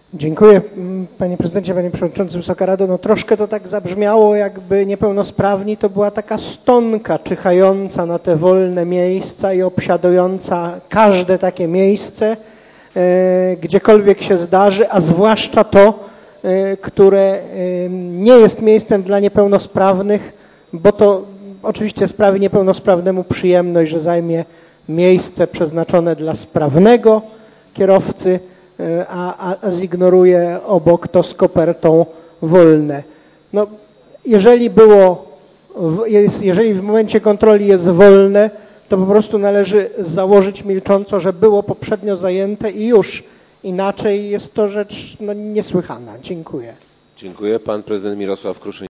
Dziękuję, panie prezydencie, panie przewodniczący, Wysoka Rado. No troszkę to tak zabrzmiało, jakby niepełnosprawni to była taka stonka czyhająca na te wolne miejsca i obsiadująca każde takie miejsce, gdziekolwiek się zdarzy, a zwłaszcza to, które nie jest miejscem dla niepełnosprawnych, bo to oczywiście sprawi niepełnosprawnemu przyjemność, że zajmie miejsce przeznaczone dla sprawnego kierowcy, a zignoruje obok to z kopertą wolne. No, jeżeli w momencie kontroli jest wolne, to po prostu należy założyć milcząco, że było poprzednio zajęte i już. Inaczej jest to rzecz niesłychana. Dziękuję. Dziękuję. Pan prezydent Mirosław Kruszyn.